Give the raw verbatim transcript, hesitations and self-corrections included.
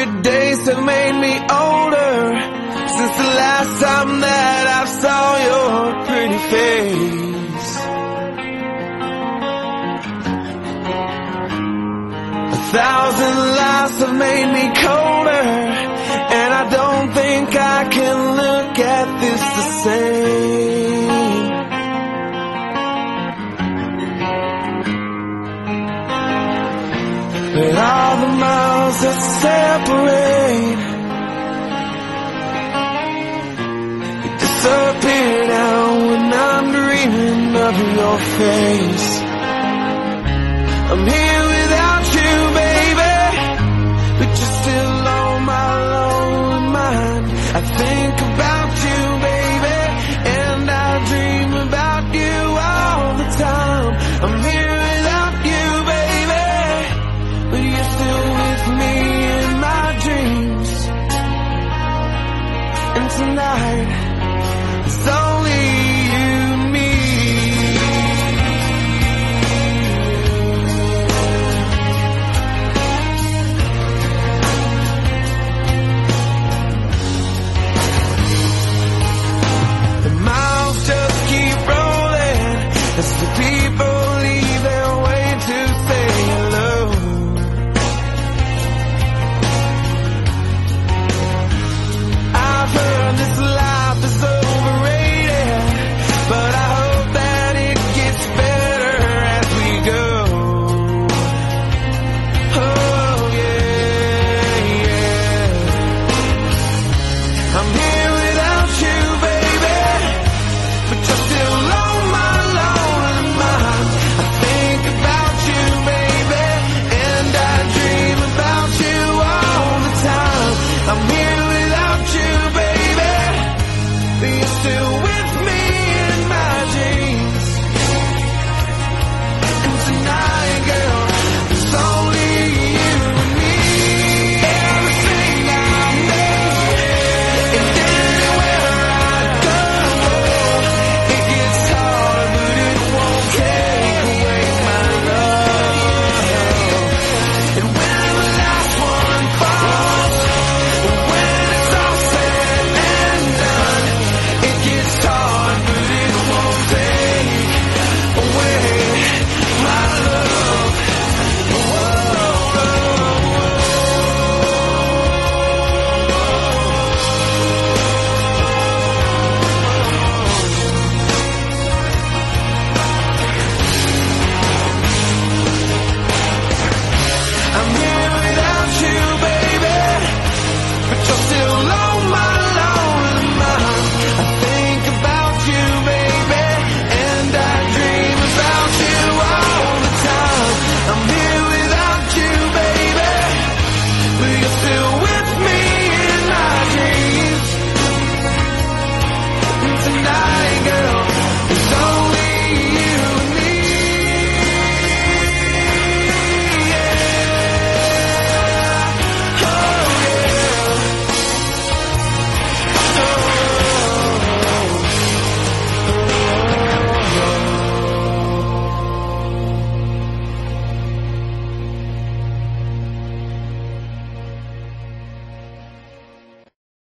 days have made me older since the last time that I saw your pretty face. A thousand lies have made me colder, and I don't think I can look at this the same. But all the miles that separate disappear now when I'm dreaming of your face. I'm here without you, baby, but you're still on my lonely mind. I think about you, baby, and I dream about you all the time. I'm here without you, baby, but you're still with me in my dreams. And tonight it's only you and me. The miles just keep rolling as the